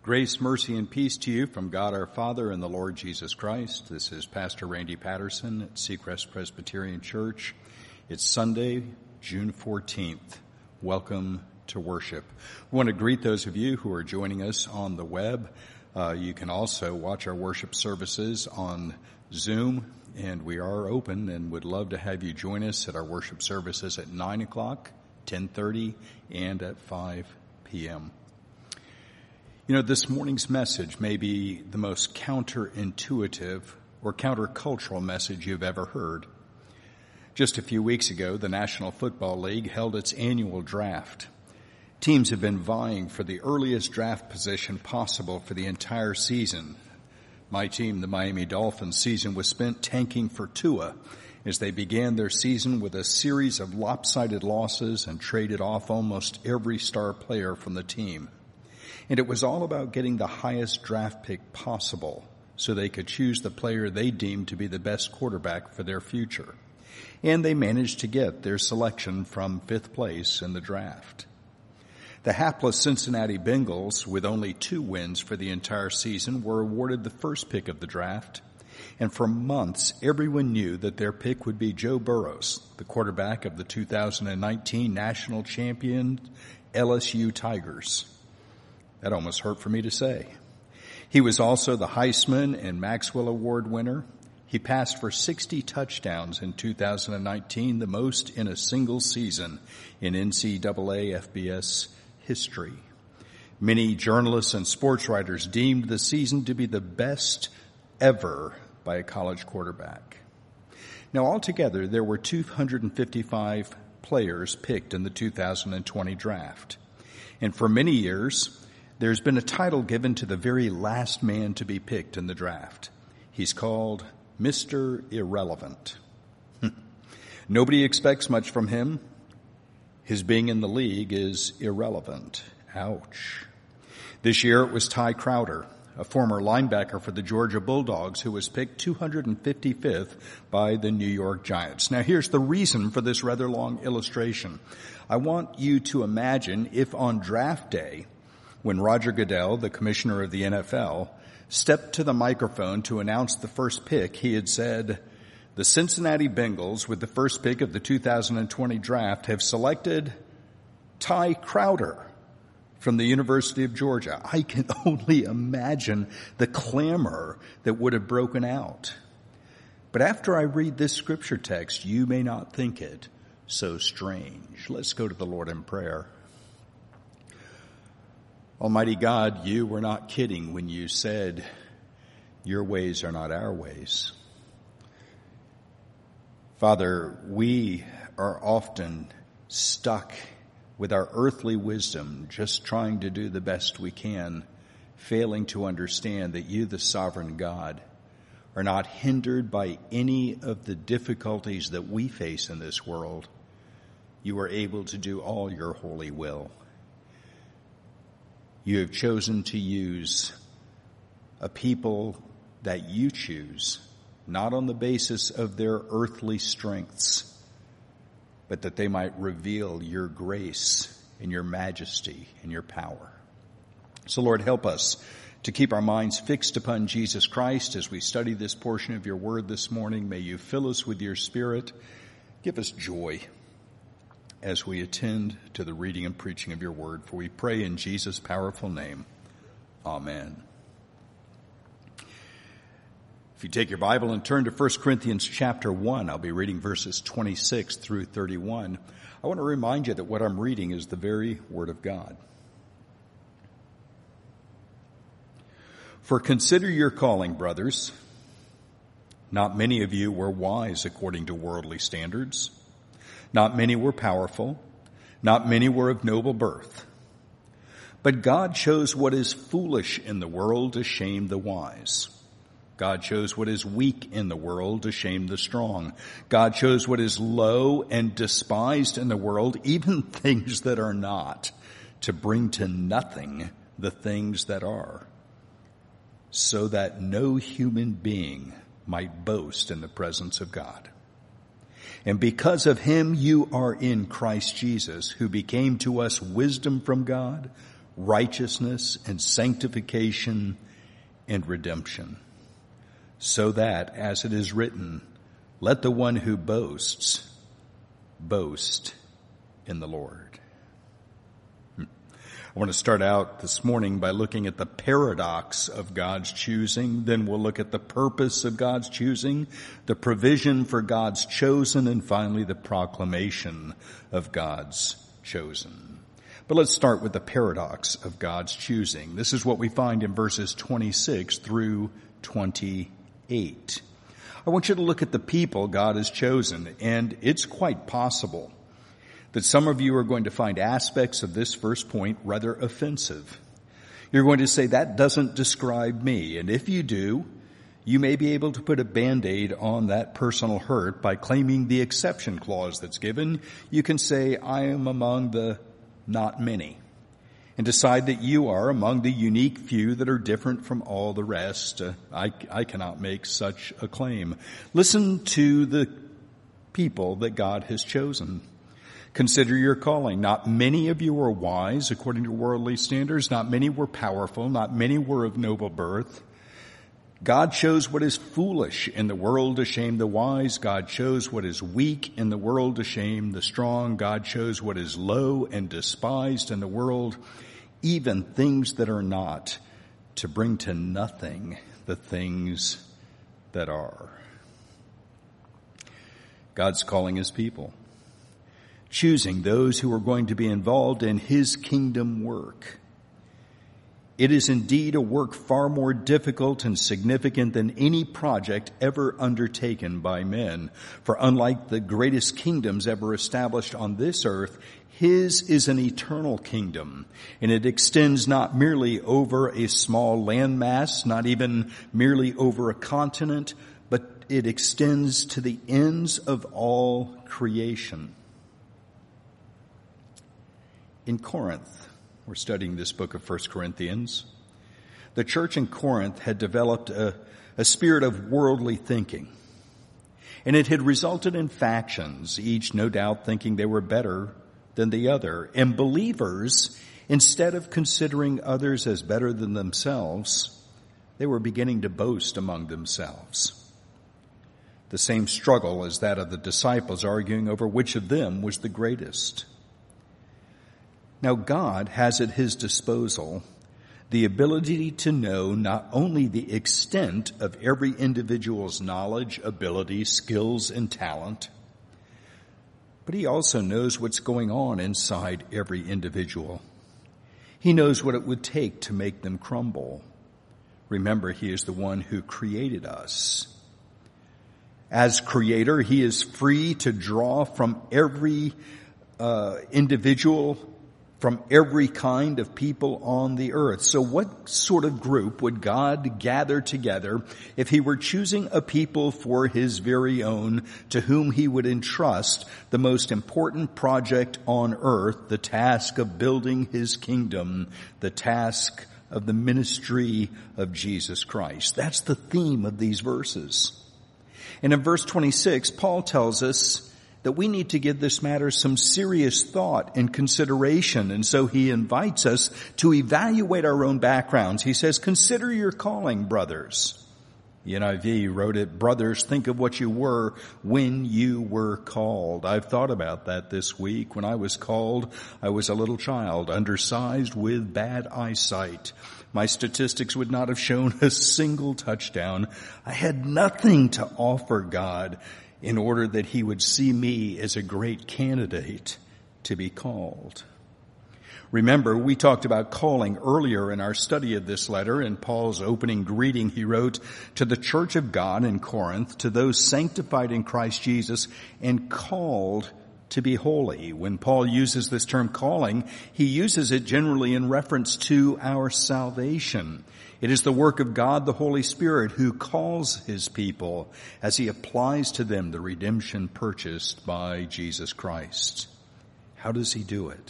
Grace, mercy, and peace to you from God our Father and the Lord Jesus Christ. This is Pastor Randy Patterson at Seacrest Presbyterian Church. It's Sunday, June 14th. Welcome to worship. We want to greet those of you who are joining us on the web. You can also watch our worship services on Zoom, and we are open and would love to have you join us at our worship services at 9 o'clock, 10:30, and at 5 p.m. You know, this morning's message may be the most counterintuitive or countercultural message you've ever heard. Just a few weeks ago, the National Football League held its annual draft. Teams have been vying for the earliest draft position possible for the entire season. My team, the Miami Dolphins, season was spent tanking for Tua as they began their season with a series of lopsided losses and traded off almost every star player from the team. And it was all about getting the highest draft pick possible so they could choose the player they deemed to be the best quarterback for their future. And they managed to get their selection from fifth place in the draft. The hapless Cincinnati Bengals, with only 2 wins for the entire season, were awarded the first pick of the draft. And for months, everyone knew that their pick would be Joe Burrows, the quarterback of the 2019 national champion LSU Tigers. That almost hurt for me to say. He was also the Heisman and Maxwell Award winner. He passed for 60 touchdowns in 2019, the most in a single season in NCAA FBS history. Many journalists and sports writers deemed the season to be the best ever by a college quarterback. Now, altogether, there were 255 players picked in the 2020 draft. And for many years, there's been a title given to the very last man to be picked in the draft. He's called Mr. Irrelevant. Nobody expects much from him. His being in the league is irrelevant. Ouch. This year it was Ty Crowder, a former linebacker for the Georgia Bulldogs, who was picked 255th by the New York Giants. Now here's the reason for this rather long illustration. I want you to imagine if on draft day, when Roger Goodell, the commissioner of the NFL, stepped to the microphone to announce the first pick, he had said, "The Cincinnati Bengals, with the first pick of the 2020 draft, have selected Ty Crowder from the University of Georgia." I can only imagine the clamor that would have broken out. But after I read this scripture text, you may not think it so strange. Let's go to the Lord in prayer. Almighty God, you were not kidding when you said, "Your ways are not our ways." Father, we are often stuck with our earthly wisdom, just trying to do the best we can, failing to understand that you, the sovereign God, are not hindered by any of the difficulties that we face in this world. You are able to do all your holy will. You have chosen to use a people that you choose, not on the basis of their earthly strengths, but that they might reveal your grace and your majesty and your power. So, Lord, help us to keep our minds fixed upon Jesus Christ as we study this portion of your word this morning. May you fill us with your Spirit. Give us joy as we attend to the reading and preaching of your word. For we pray in Jesus' powerful name. Amen. If you take your Bible and turn to 1 Corinthians chapter 1, I'll be reading verses 26 through 31. I want to remind you that what I'm reading is the very word of God. "For consider your calling, brothers. Not many of you were wise according to worldly standards. Not many were powerful. Not many were of noble birth. But God chose what is foolish in the world to shame the wise. God chose what is weak in the world to shame the strong. God chose what is low and despised in the world, even things that are not, to bring to nothing the things that are, so that no human being might boast in the presence of God. And because of him you are in Christ Jesus, who became to us wisdom from God, righteousness and sanctification and redemption. So that, as it is written, let the one who boasts, boast in the Lord. I want to start out this morning by looking at the paradox of God's choosing. Then we'll look at the purpose of God's choosing, the provision for God's chosen, and finally the proclamation of God's chosen. But let's start with the paradox of God's choosing. This is what we find in verses 26 through 28. I want you to look at the people God has chosen, and it's quite possible that some of you are going to find aspects of this first point rather offensive. You're going to say, that doesn't describe me. And if you do, you may be able to put a Band-Aid on that personal hurt by claiming the exception clause that's given. You can say, I am among the not many, and decide that you are among the unique few that are different from all the rest. I cannot make such a claim. Listen to the people that God has chosen. Consider your calling. Not many of you were wise according to worldly standards. Not many were powerful. Not many were of noble birth. God chose what is foolish in the world to shame the wise. God chose what is weak in the world to shame the strong. God chose what is low and despised in the world, even things that are not, to bring to nothing the things that are. God's calling his people, choosing those who are going to be involved in his kingdom work. It is indeed a work far more difficult and significant than any project ever undertaken by men. For unlike the greatest kingdoms ever established on this earth, his is an eternal kingdom, and it extends not merely over a small landmass, not even merely over a continent, but it extends to the ends of all creation. In Corinth, we're studying this book of 1 Corinthians. The church in Corinth had developed a spirit of worldly thinking, and it had resulted in factions, each no doubt thinking they were better than the other. And believers, instead of considering others as better than themselves, they were beginning to boast among themselves. The same struggle as that of the disciples arguing over which of them was the greatest. Now, God has at his disposal the ability to know not only the extent of every individual's knowledge, ability, skills, and talent, but he also knows what's going on inside every individual. He knows what it would take to make them crumble. Remember, he is the one who created us. As creator, he is free to draw from every individual, from every kind of people on the earth. So what sort of group would God gather together if he were choosing a people for his very own, to whom he would entrust the most important project on earth, the task of building his kingdom, the task of the ministry of Jesus Christ? That's the theme of these verses. And in verse 26, Paul tells us that we need to give this matter some serious thought and consideration. And so he invites us to evaluate our own backgrounds. He says, consider your calling, brothers. The NIV wrote it, brothers, think of what you were when you were called. I've thought about that this week. When I was called, I was a little child, undersized with bad eyesight. My statistics would not have shown a single touchdown. I had nothing to offer God in order that he would see me as a great candidate to be called. Remember, we talked about calling earlier in our study of this letter. In Paul's opening greeting, he wrote, to the church of God in Corinth, to those sanctified in Christ Jesus and called to be holy. When Paul uses this term calling, he uses it generally in reference to our salvation. It is the work of God, the Holy Spirit, who calls his people as he applies to them the redemption purchased by Jesus Christ. How does he do it?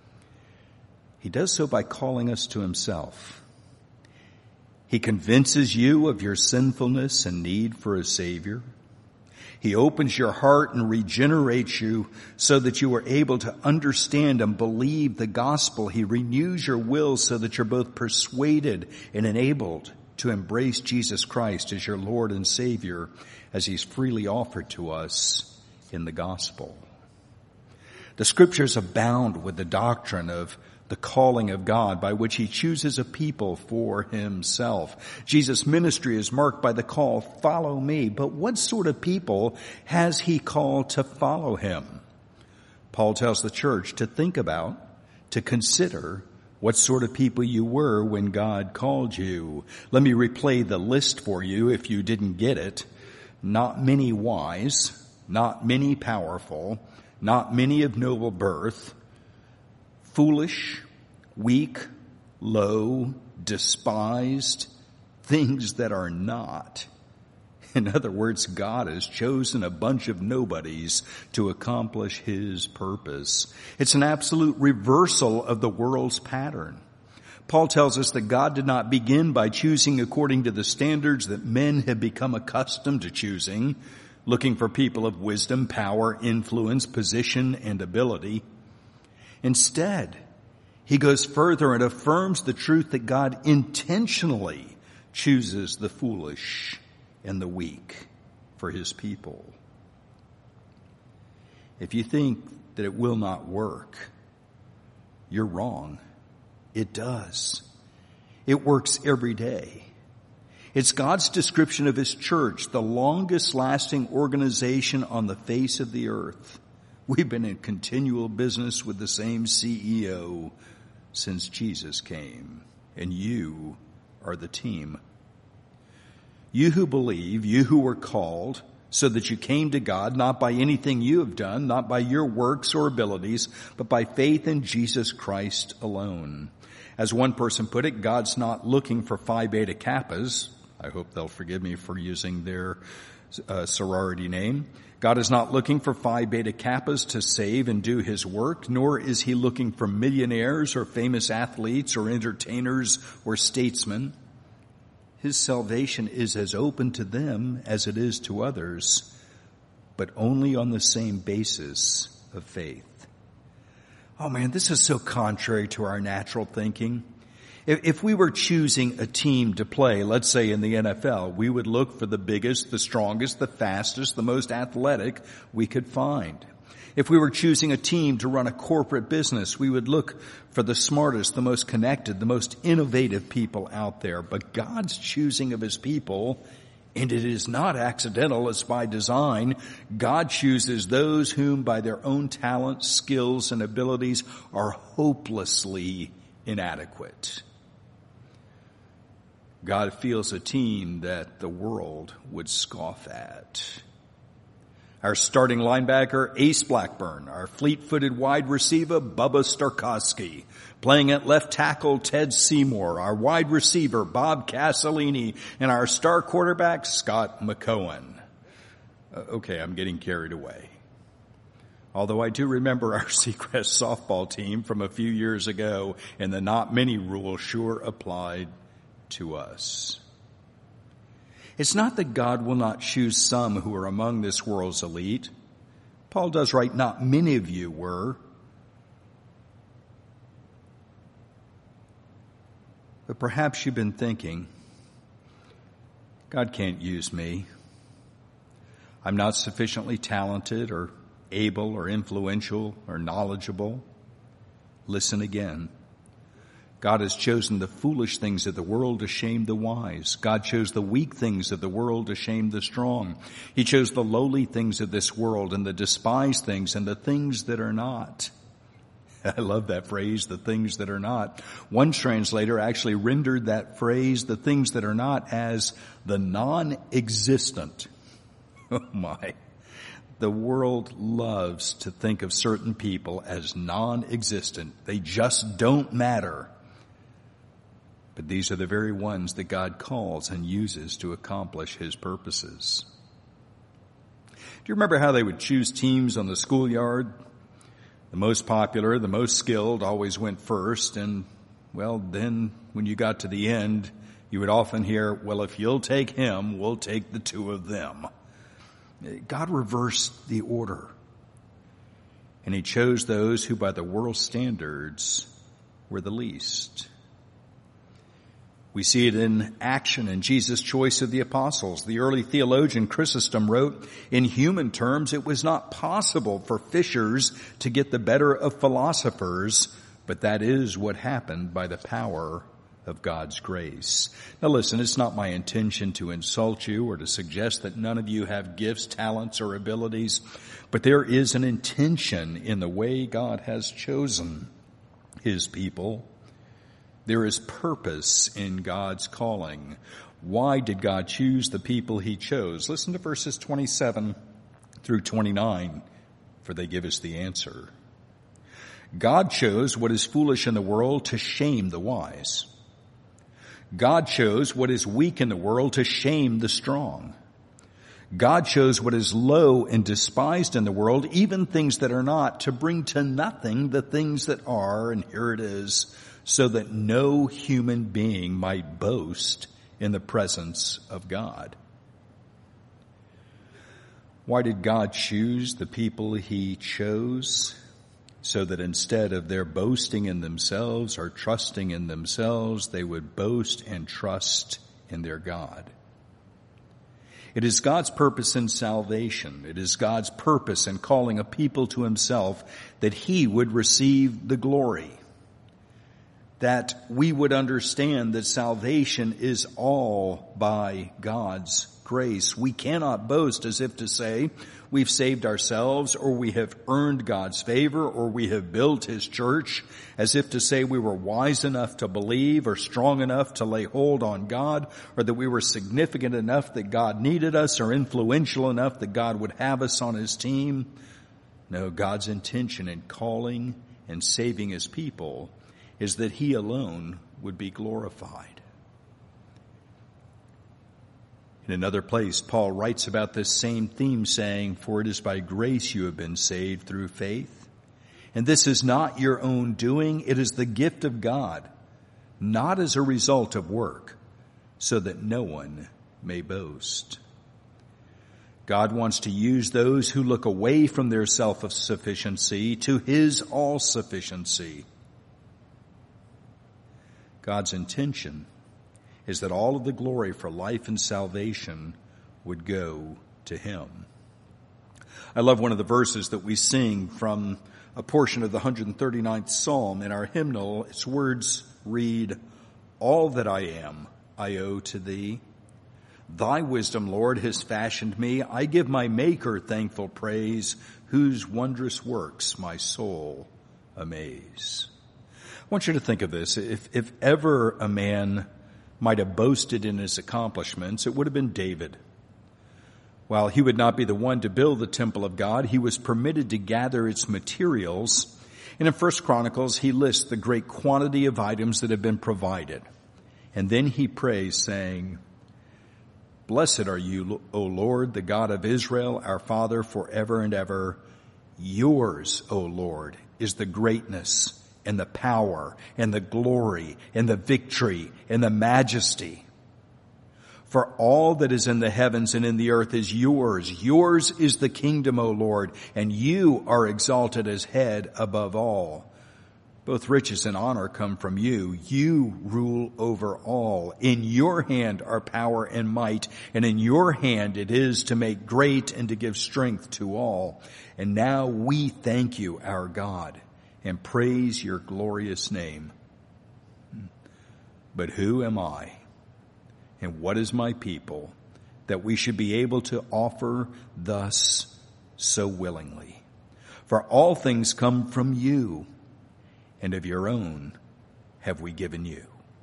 He does so by calling us to himself. He convinces you of your sinfulness and need for a Savior. He opens your heart and regenerates you so that you are able to understand and believe the gospel. He renews your will so that you're both persuaded and enabled to embrace Jesus Christ as your Lord and Savior, as he's freely offered to us in the gospel. The scriptures abound with the doctrine of the calling of God by which he chooses a people for himself. Jesus' ministry is marked by the call, follow me. But what sort of people has he called to follow him? Paul tells the church to think about, to consider what sort of people you were when God called you. Let me replay the list for you if you didn't get it. Not many wise, not many powerful, not many of noble birth, foolish, weak, low, despised, things that are not. In other words, God has chosen a bunch of nobodies to accomplish his purpose. It's an absolute reversal of the world's pattern. Paul tells us that God did not begin by choosing according to the standards that men have become accustomed to choosing, looking for people of wisdom, power, influence, position, and ability. Instead, he goes further and affirms the truth that God intentionally chooses the foolish and the weak for his people. If you think that it will not work, you're wrong. It does. It works every day. It's God's description of his church, the longest lasting organization on the face of the earth. We've been in continual business with the same CEO since Jesus came, and you are the team. You who believe, you who were called so that you came to God, not by anything you have done, not by your works or abilities, but by faith in Jesus Christ alone. As one person put it, God's not looking for Phi Beta Kappas. I hope they'll forgive me for using their sorority name. God is not looking for Phi Beta Kappas to save and do his work, nor is he looking for millionaires or famous athletes or entertainers or statesmen. His salvation is as open to them as it is to others, but only on the same basis of faith. Oh man, this is so contrary to our natural thinking. If we were choosing a team to play, let's say in the NFL, we would look for the biggest, the strongest, the fastest, the most athletic we could find. If we were choosing a team to run a corporate business, we would look for the smartest, the most connected, the most innovative people out there. But God's choosing of his people, and it is not accidental, it's by design. God chooses those whom by their own talents, skills, and abilities are hopelessly inadequate. God feels a team that the world would scoff at. Our starting linebacker, Ace Blackburn. Our fleet-footed wide receiver, Bubba Starkowski. Playing at left tackle, Ted Seymour. Our wide receiver, Bob Castellini. And our star quarterback, Scott McCohen. Okay, I'm getting carried away. Although I do remember our Seacrest softball team from a few years ago, and the not many rule sure applied to us. It's not that God will not choose some who are among this world's elite. Paul does write, not many of you were. But perhaps you've been thinking, God can't use me. I'm not sufficiently talented or able or influential or knowledgeable. Listen again. God has chosen the foolish things of the world to shame the wise. God chose the weak things of the world to shame the strong. He chose the lowly things of this world and the despised things and the things that are not. I love that phrase, the things that are not. One translator actually rendered that phrase, the things that are not, as the non-existent. Oh my. The world loves to think of certain people as non-existent. They just don't matter. But these are the very ones that God calls and uses to accomplish his purposes. Do you remember how they would choose teams on the schoolyard? The most popular, the most skilled always went first. And, well, then when you got to the end, you would often hear, well, if you'll take him, we'll take the two of them. God reversed the order. And he chose those who by the world's standards were the least. We see it in action in Jesus' choice of the apostles. The early theologian Chrysostom wrote, in human terms, it was not possible for fishers to get the better of philosophers, but that is what happened by the power of God's grace. Now listen, it's not my intention to insult you or to suggest that none of you have gifts, talents, or abilities, but there is an intention in the way God has chosen his people. There is purpose in God's calling. Why did God choose the people he chose? Listen to verses 27 through 29, for they give us the answer. God chose what is foolish in the world to shame the wise. God chose what is weak in the world to shame the strong. God chose what is low and despised in the world, even things that are not, to bring to nothing the things that are, and here it is, so that no human being might boast in the presence of God. Why did God choose the people he chose? So that instead of their boasting in themselves or trusting in themselves, they would boast and trust in their God. It is God's purpose in salvation. It is God's purpose in calling a people to himself that he would receive the glory. That we would understand that salvation is all by God's grace. We cannot boast as if to say we've saved ourselves or we have earned God's favor or we have built his church, as if to say we were wise enough to believe or strong enough to lay hold on God, or that we were significant enough that God needed us or influential enough that God would have us on his team. No, God's intention in calling and saving his people is that he alone would be glorified. In another place, Paul writes about this same theme, saying, for it is by grace you have been saved through faith. And this is not your own doing, it is the gift of God, not as a result of work, so that no one may boast. God wants to use those who look away from their self-sufficiency to his all-sufficiency. God's intention is that all of the glory for life and salvation would go to him. I love one of the verses that we sing from a portion of the 139th Psalm in our hymnal. Its words read, all that I am, I owe to thee. Thy wisdom, Lord, has fashioned me. I give my Maker thankful praise, whose wondrous works my soul amaze. I want you to think of this. If ever a man might have boasted in his accomplishments, it would have been David. While he would not be the one to build the temple of God, he was permitted to gather its materials. And in 1 Chronicles, he lists the great quantity of items that have been provided. And then he prays, saying, blessed are you, O Lord, the God of Israel, our Father, forever and ever. Yours, O Lord, is the greatness and the power and the glory and the victory and the majesty. For all that is in the heavens and in the earth is yours. Yours is the kingdom, O Lord, and you are exalted as head above all. Both riches and honor come from you. You rule over all. In your hand are power and might, and in your hand it is to make great and to give strength to all. And now we thank you, our God, and praise your glorious name. But who am I, and what is my people, that we should be able to offer thus so willingly? For all things come from you, and of your own have we given you.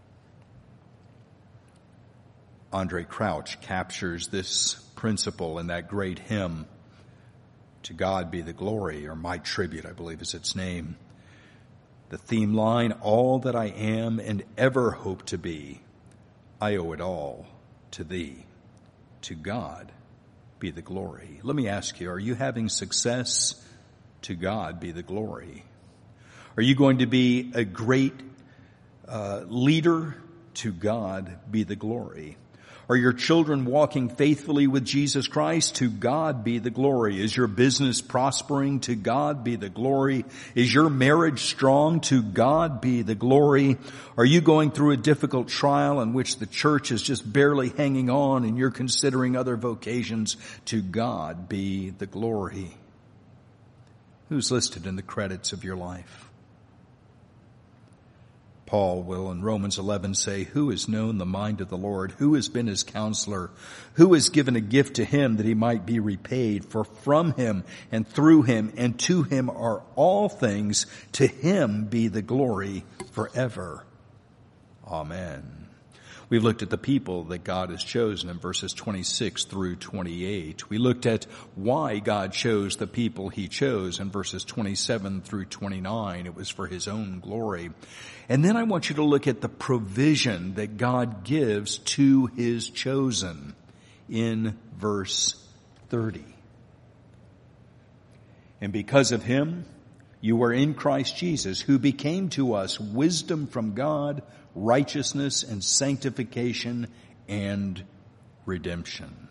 Andre Crouch captures this principle in that great hymn, To God Be the Glory, or My Tribute, I believe is its name. The theme line, all that I am and ever hope to be, I owe it all to thee. To God be the glory. Let me ask you, are you having success? To God be the glory. Are you going to be a great leader? To God be the glory. Are your children walking faithfully with Jesus Christ? To God be the glory. Is your business prospering? To God be the glory. Is your marriage strong? To God be the glory. Are you going through a difficult trial in which the church is just barely hanging on and you're considering other vocations? To God be the glory. Who's listed in the credits of your life? Paul will in Romans 11 say, who has known the mind of the Lord? Who has been his counselor? Who has given a gift to him that he might be repaid? For from him and through him and to him are all things. To him be the glory forever. Amen. We've looked at the people that God has chosen in verses 26 through 28. We looked at why God chose the people he chose in verses 27 through 29. It was for his own glory. And then I want you to look at the provision that God gives to his chosen in verse 30. And because of him, you are in Christ Jesus, who became to us wisdom from God, righteousness and sanctification and redemption.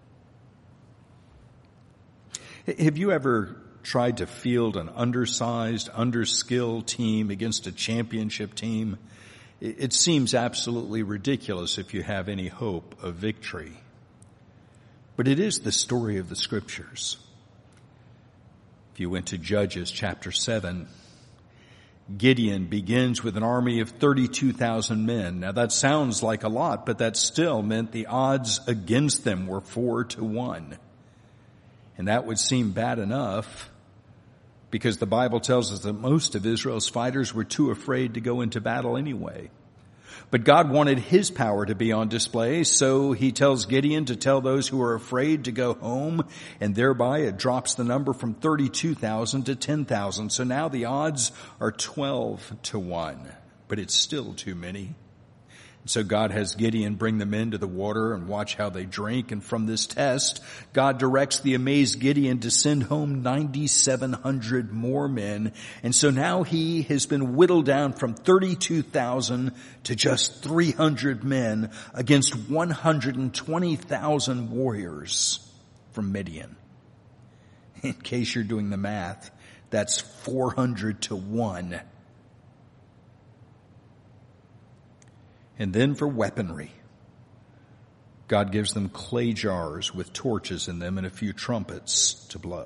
Have you ever tried to field an undersized, underskilled team against a championship team? It seems absolutely ridiculous if you have any hope of victory. But it is the story of the Scriptures. If you went to Judges chapter 7, Gideon begins with an army of 32,000 men. Now that sounds like a lot, but that still meant the odds against them were 4-1. And that would seem bad enough because the Bible tells us that most of Israel's fighters were too afraid to go into battle anyway. But God wanted his power to be on display, so he tells Gideon to tell those who are afraid to go home, and thereby it drops the number from 32,000 to 10,000. So now the odds are 12-1, but it's still too many. So God has Gideon bring the men to the water and watch how they drink. And from this test, God directs the amazed Gideon to send home 9,700 more men. And so now he has been whittled down from 32,000 to just 300 men against 120,000 warriors from Midian. In case you're doing the math, that's 400-1. And then for weaponry, God gives them clay jars with torches in them and a few trumpets to blow.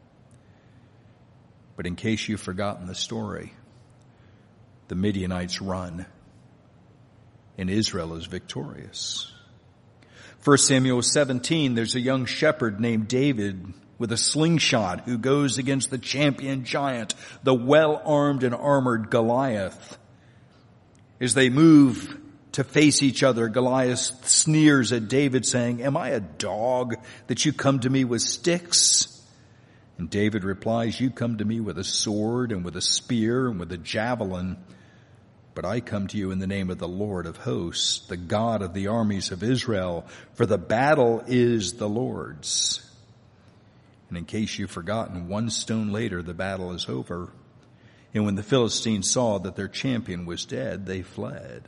But in case you've forgotten the story, the Midianites run and Israel is victorious. 1 Samuel 17, there's a young shepherd named David with a slingshot who goes against the champion giant, the well-armed and armored Goliath. As they move to face each other, Goliath sneers at David saying, "Am I a dog that you come to me with sticks?" And David replies, "You come to me with a sword and with a spear and with a javelin, but I come to you in the name of the Lord of hosts, the God of the armies of Israel, for the battle is the Lord's." And in case you've forgotten, one stone later the battle is over. And when the Philistines saw that their champion was dead, they fled.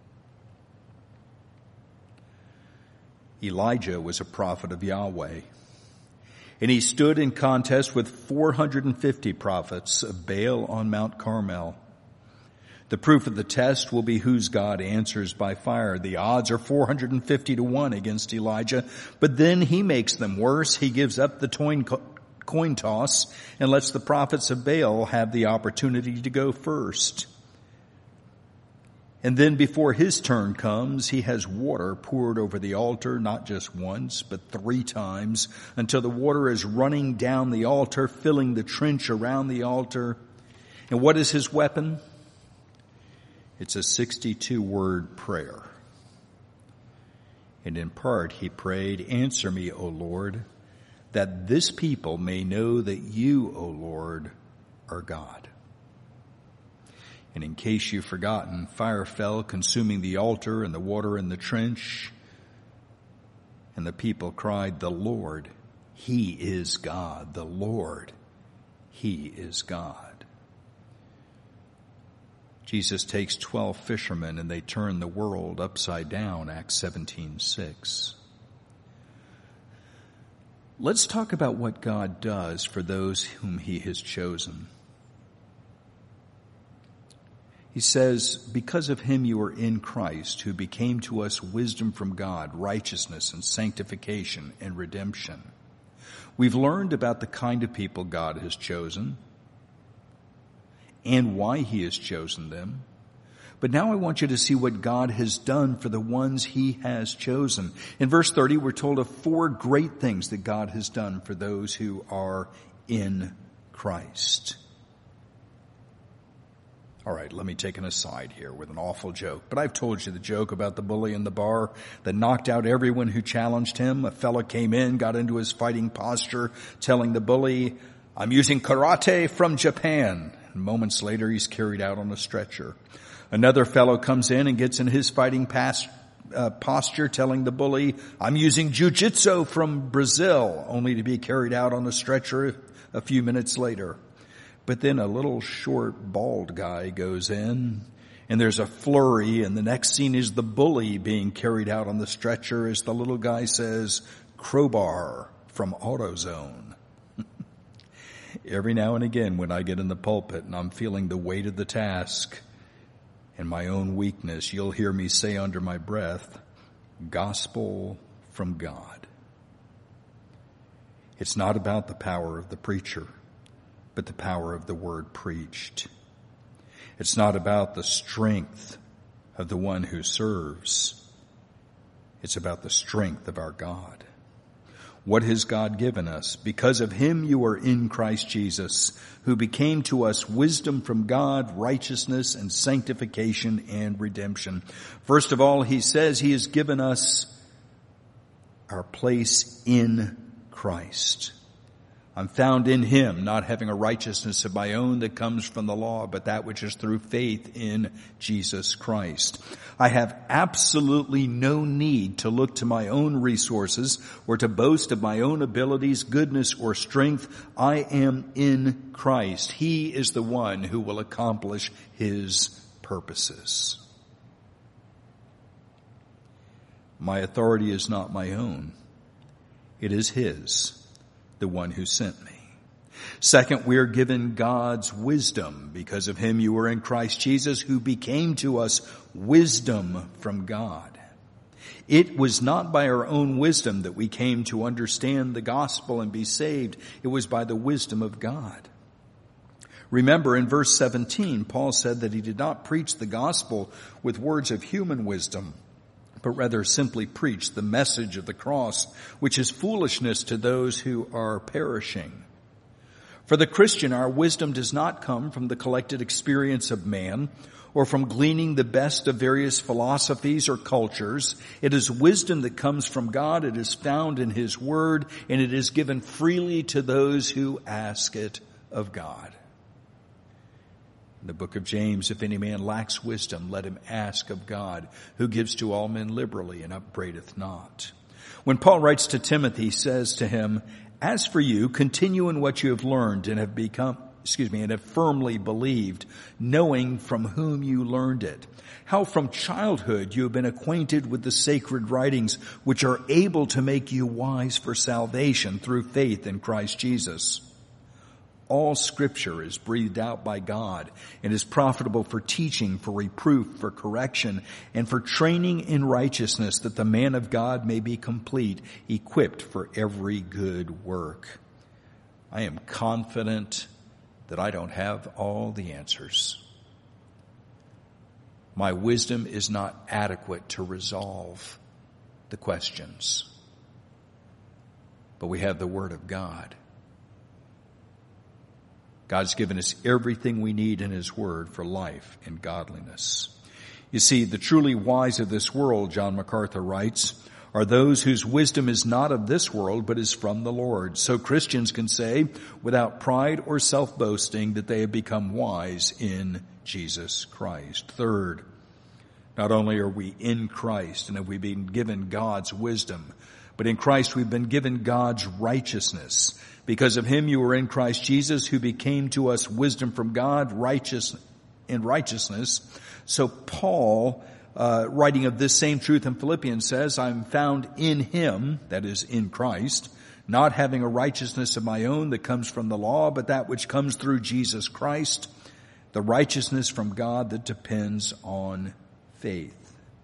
Elijah was a prophet of Yahweh, and he stood in contest with 450 prophets of Baal on Mount Carmel. The proof of the test will be whose God answers by fire. The odds are 450-1 against Elijah, but then he makes them worse. He gives up the coin toss and lets the prophets of Baal have the opportunity to go first. And then before his turn comes, he has water poured over the altar, not just once, but 3 times, until the water is running down the altar, filling the trench around the altar. And what is his weapon? It's a 62-word prayer. And in part he prayed, "Answer me, O Lord, that this people may know that you, O Lord, are God." And in case you've forgotten, fire fell, consuming the altar and the water in the trench. And the people cried, "The Lord, He is God. The Lord, He is God." Jesus takes 12 fishermen and they turn the world upside down, Acts 17:6. Let's talk about what God does for those whom he has chosen. He says, because of him you are in Christ, who became to us wisdom from God, righteousness and sanctification and redemption. We've learned about the kind of people God has chosen and why he has chosen them. But now I want you to see what God has done for the ones he has chosen. In verse 30, we're told of 4 great things that God has done for those who are in Christ. All right, let me take an aside here with an awful joke. But I've told you the joke about the bully in the bar that knocked out everyone who challenged him. A fellow came in, got into his fighting posture, telling the bully, "I'm using karate from Japan." And moments later, he's carried out on a stretcher. Another fellow comes in and gets in his fighting posture, telling the bully, "I'm using jiu-jitsu from Brazil," only to be carried out on a stretcher a few minutes later. But then a little short, bald guy goes in, and there's a flurry, and the next scene is the bully being carried out on the stretcher as the little guy says, "Crowbar from AutoZone." Every now and again when I get in the pulpit and I'm feeling the weight of the task and my own weakness, you'll hear me say under my breath, "Gospel from God." It's not about the power of the preacher, but the power of the word preached. It's not about the strength of the one who serves. It's about the strength of our God. What has God given us? Because of him you are in Christ Jesus, who became to us wisdom from God, righteousness and sanctification and redemption. First of all, he says he has given us our place in Christ. I'm found in him, not having a righteousness of my own that comes from the law, but that which is through faith in Jesus Christ. I have absolutely no need to look to my own resources or to boast of my own abilities, goodness, or strength. I am in Christ. He is the one who will accomplish his purposes. My authority is not my own. It is his, the one who sent me. Second, we are given God's wisdom. Because of him you are in Christ Jesus, who became to us wisdom from God. It was not by our own wisdom that we came to understand the gospel and be saved. It was by the wisdom of God. Remember, in verse 17, Paul said that he did not preach the gospel with words of human wisdom, but rather simply preach the message of the cross, which is foolishness to those who are perishing. For the Christian, our wisdom does not come from the collected experience of man or from gleaning the best of various philosophies or cultures. It is wisdom that comes from God. It is found in his word, and it is given freely to those who ask it of God. In the book of James, if any man lacks wisdom, let him ask of God, who gives to all men liberally and upbraideth not. When Paul writes to Timothy, he says to him, "As for you, continue in what you have learned and have firmly believed, knowing from whom you learned it. How from childhood you have been acquainted with the sacred writings, which are able to make you wise for salvation through faith in Christ Jesus. All scripture is breathed out by God and is profitable for teaching, for reproof, for correction, and for training in righteousness, that the man of God may be complete, equipped for every good work." I am confident that I don't have all the answers. My wisdom is not adequate to resolve the questions. But we have the Word of God. God's given us everything we need in his word for life and godliness. You see, the truly wise of this world, John MacArthur writes, are those whose wisdom is not of this world, but is from the Lord. So Christians can say, without pride or self-boasting, that they have become wise in Jesus Christ. Third, not only are we in Christ and have we been given God's wisdom, but in Christ we've been given God's righteousness. Because of him you are in Christ Jesus, who became to us wisdom from God, righteousness in righteousness. So Paul, writing of this same truth in Philippians, says, I'm found in him, that is in Christ, not having a righteousness of my own that comes from the law, but that which comes through Jesus Christ, the righteousness from God that depends on faith.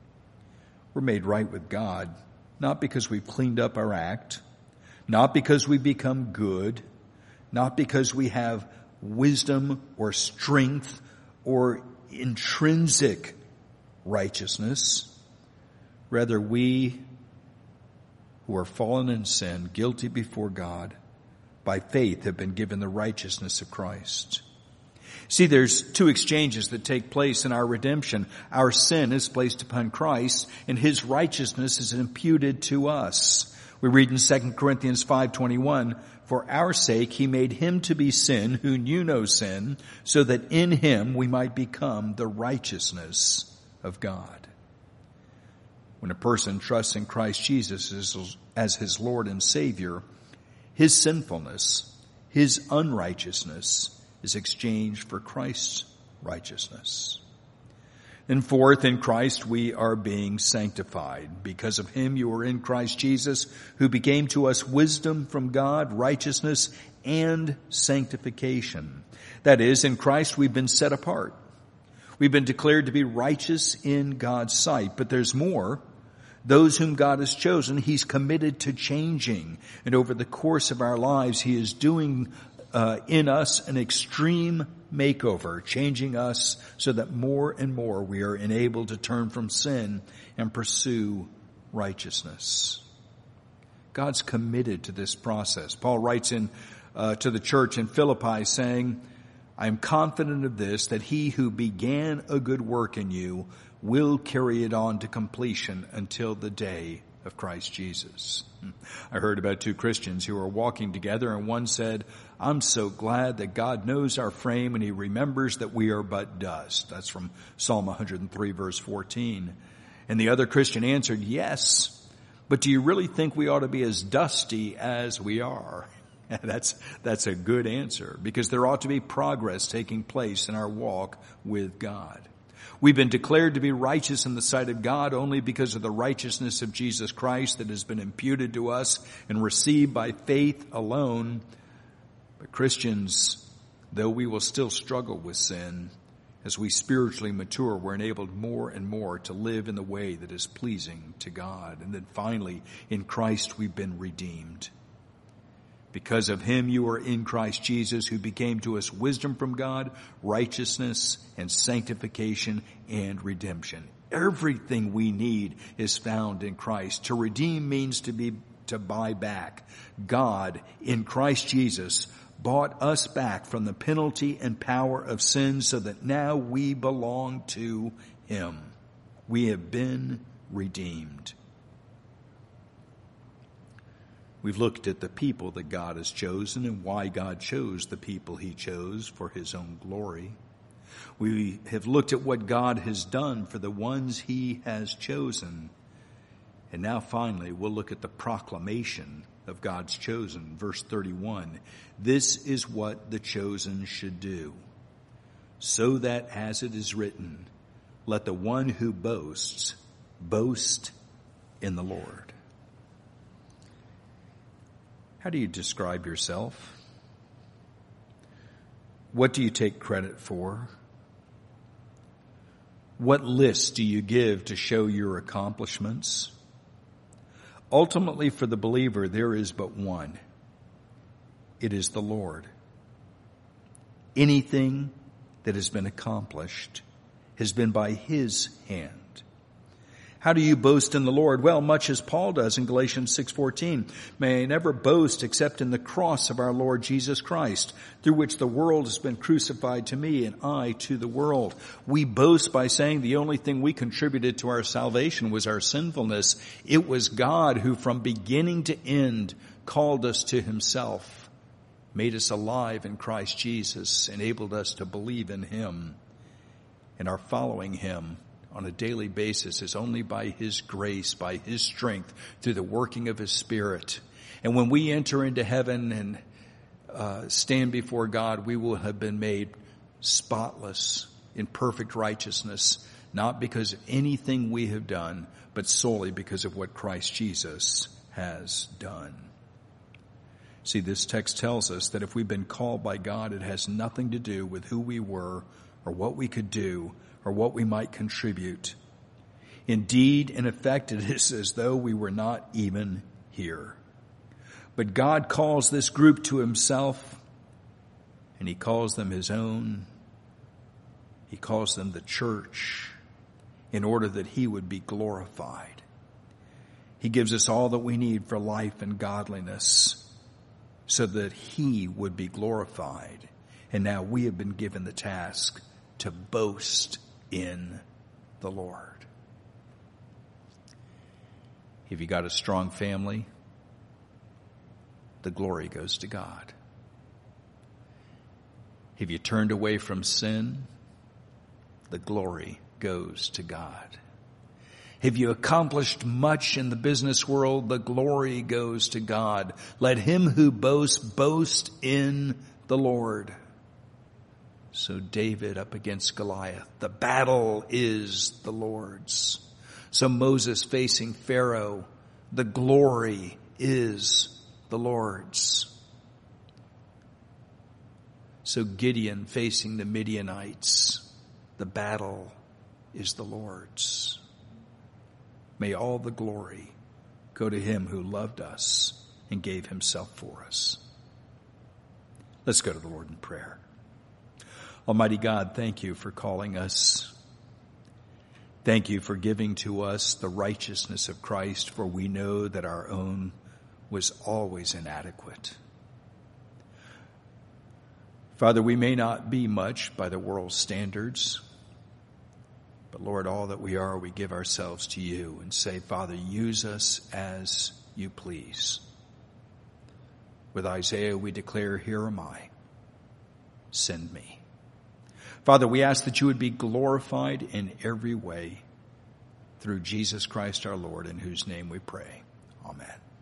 We're made right with God, not because we've cleaned up our act, not because we become good, not because we have wisdom or strength or intrinsic righteousness. Rather, we who are fallen in sin, guilty before God, by faith have been given the righteousness of Christ. See, there's two exchanges that take place in our redemption. Our sin is placed upon Christ, and his righteousness is imputed to us. We read in 2 Corinthians 5:21, for our sake he made him to be sin who knew no sin, so that in him we might become the righteousness of God. When a person trusts in Christ Jesus as his Lord and Savior, his sinfulness, his unrighteousness is exchanged for Christ's righteousness. And fourth, in Christ we are being sanctified. Because of him you are in Christ Jesus, who became to us wisdom from God, righteousness, and sanctification. That is, in Christ we've been set apart. We've been declared to be righteous in God's sight. But there's more. Those whom God has chosen, he's committed to changing. And over the course of our lives, he is doing in us an extreme makeover, changing us so that more and more we are enabled to turn from sin and pursue righteousness. God's committed to this process. Paul writes to the church in Philippi saying, I am confident of this, that he who began a good work in you will carry it on to completion until the day of Christ Jesus. I heard about two Christians who were walking together, and one said, I'm so glad that God knows our frame and he remembers that we are but dust. That's from Psalm 103 verse 14. And the other Christian answered, yes, but do you really think we ought to be as dusty as we are? That's a good answer, because there ought to be progress taking place in our walk with God. We've been declared to be righteous in the sight of God only because of the righteousness of Jesus Christ that has been imputed to us and received by faith alone. But Christians, though we will still struggle with sin, as we spiritually mature, we're enabled more and more to live in the way that is pleasing to God. And then finally, in Christ we've been redeemed. Because of him you are in Christ Jesus, who became to us wisdom from God, righteousness and sanctification and redemption. Everything we need is found in Christ. To redeem means to buy back. God in Christ Jesus bought us back from the penalty and power of sin so that now we belong to him. We have been redeemed. We've looked at the people that God has chosen and why God chose the people he chose for his own glory. We have looked at what God has done for the ones he has chosen. And now finally, we'll look at the proclamation of God's chosen. Verse 31, this is what the chosen should do, so that as it is written, let the one who boasts, boast in the Lord. How do you describe yourself? What do you take credit for? What list do you give to show your accomplishments? Ultimately, for the believer, there is but one. It is the Lord. Anything that has been accomplished has been by his hand. How do you boast in the Lord? Well, much as Paul does in Galatians 6:14. May I never boast except in the cross of our Lord Jesus Christ, through which the world has been crucified to me and I to the world. We boast by saying the only thing we contributed to our salvation was our sinfulness. It was God who from beginning to end called us to himself, made us alive in Christ Jesus, enabled us to believe in him, and are following him on a daily basis is only by his grace, by his strength, through the working of his Spirit. And when we enter into heaven and stand before God, we will have been made spotless in perfect righteousness, not because of anything we have done, but solely because of what Christ Jesus has done. See, this text tells us that if we've been called by God, it has nothing to do with who we were or what we could do or what we might contribute. Indeed, in effect, it is as though we were not even here. But God calls this group to himself, and he calls them his own. He calls them the church in order that he would be glorified. He gives us all that we need for life and godliness so that he would be glorified. And now we have been given the task to boast in the Lord. If you got a strong family, the glory goes to God. If you turned away from sin, the glory goes to God. If you accomplished much in the business world, the glory goes to God. Let him who boasts boast in the Lord. So David up against Goliath, the battle is the Lord's. So Moses facing Pharaoh, the glory is the Lord's. So Gideon facing the Midianites, the battle is the Lord's. May all the glory go to him who loved us and gave himself for us. Let's go to the Lord in prayer. Almighty God, thank you for calling us. Thank you for giving to us the righteousness of Christ, for we know that our own was always inadequate. Father, we may not be much by the world's standards, but Lord, all that we are, we give ourselves to you and say, Father, use us as you please. With Isaiah, we declare, here am I, send me. Father, we ask that you would be glorified in every way through Jesus Christ our Lord, in whose name we pray. Amen.